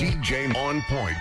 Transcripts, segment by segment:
DJ On Point.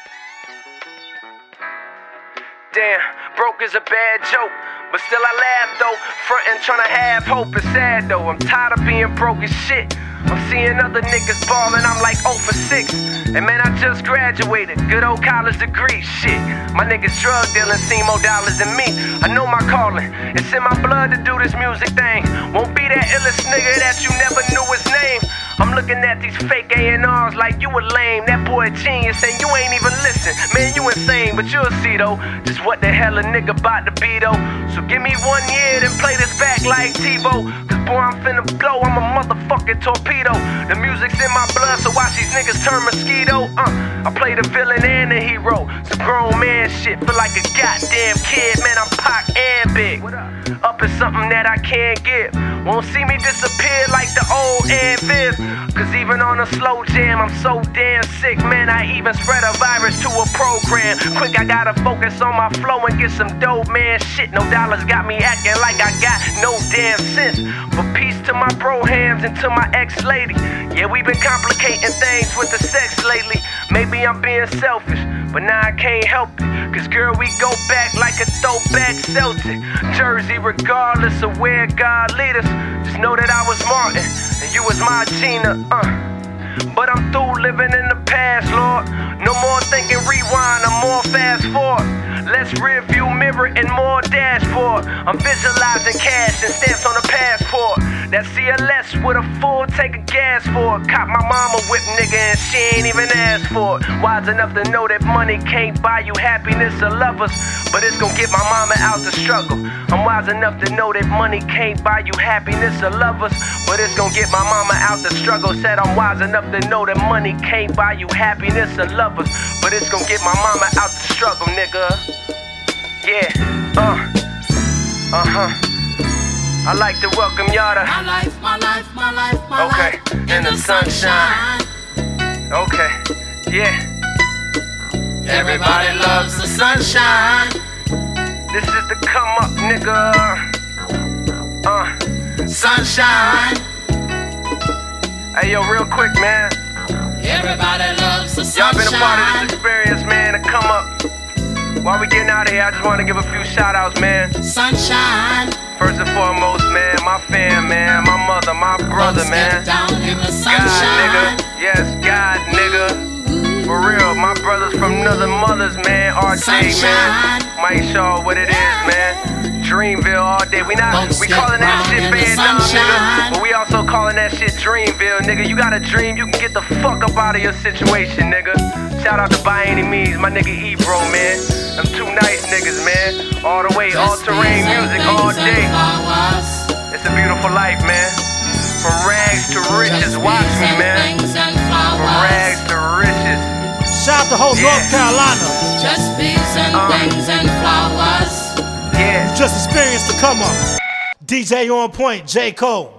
Damn, broke is a bad joke, but still I laugh though. Frontin' tryna have hope is sad though. I'm tired of being broke as shit. I'm seeing other niggas ballin', I'm like 0 for 6. And man, I just graduated, good old college degree, shit. My niggas drug dealin', see more dollars than me. I know my calling, it's in my blood to do this music thing. Won't be that illest nigga that you never knew his name. I'm looking at these fake A&Rs like you a lame. That boy a genius and you ain't even listen. Man, you insane, but you'll see though, just what the hell a nigga bout to be though. So give me 1 year, then play this back like TiVo. Cause boy, I'm finna blow, I'm a motherfucking torpedo. The music's in my blood, so watch these niggas turn mosquito. I play the villain and the hero. Some grown man shit, feel like a goddamn kid. Man, I'm Pac and big. Up is something that I can't give. Won't see me disappear like the old and Viv. Cause even on a slow jam, I'm so damn sick. Man, I even spread a virus to a program. Quick, I gotta focus on my flow and get some dope, man. Shit, no dollars got me acting like I got no damn sense. But peace to my bro hams and to my ex-lady. Yeah, we been complicating things with the sex lately. Maybe I'm being selfish, but now I can't help it. Cause girl, we go back like a throwback Celtic jersey, regardless of where God lead us. Just know that I was Martin and you was my Gina, But I'm through living in the past, Lord. No more thinking rewind, I'm more fast forward. Less rear view mirror and more dashboard. I'm visualizing cash and stamps on the passport. That CLS with a full tank of gas for it. Caught my mama whip, nigga, and she ain't even asked for it. Wise enough to know that money can't buy you happiness or lovers, but it's gon' get my mama out the struggle. I'm wise enough to know that money can't buy you happiness or lovers, but it's gon' get my mama out the struggle. Said I'm wise enough to know that money can't buy you happiness or lovers, but it's gon' get my mama out the struggle, nigga. Yeah, I like to welcome y'all to my life, okay, in the sunshine. Okay, yeah. Everybody loves the sunshine. This is the come up, nigga. Sunshine. Hey, yo, real quick, man. Everybody loves the Y'all sunshine. been a part of this experience, man, to come up. While we getting out of here, I just want to give a few shout outs, man. Sunshine. First and foremost, man, my fam, man, my mother, my brother, Folks man. get down in the God, sunshine. nigga. Yes, God, nigga. For real, my brothers from Northern Mothers, man. RJ, man. Mike Shaw, what it is, man. Dreamville all day. We calling that shit Vietnam, nigga. But we also calling that shit Dreamville, nigga. You got a dream, you can get the fuck up out of your situation, nigga. Shout out to By Any Means, my nigga Ebro, man. Them two nice niggas, man. All the way, all terrain music all day. It's a beautiful life, man. From rags to riches, watch me, man. From rags to riches. Shout out to whole North Carolina. Just peace and things and flowers. Yeah. You just experienced the come up. DJ On Point, J. Cole.